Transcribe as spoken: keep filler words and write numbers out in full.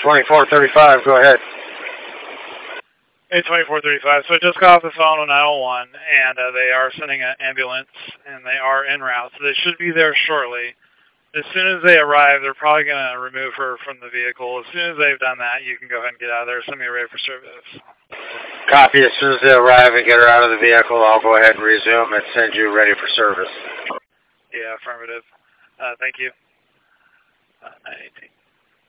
twenty-four thirty-five, go ahead. Hey, twenty-four thirty-five. So I just got off the phone with nine one one, and uh, they are sending an ambulance, and they are en route, so they should be there shortly. As soon as they arrive, they're probably going to remove her from the vehicle. As soon as they've done that, you can go ahead and get out of there. Send me ready for service. Copy. As soon as they arrive and get her out of the vehicle, I'll go ahead and resume and send you ready for service. Yeah, affirmative. Uh, thank you. Uh, nine eighteen.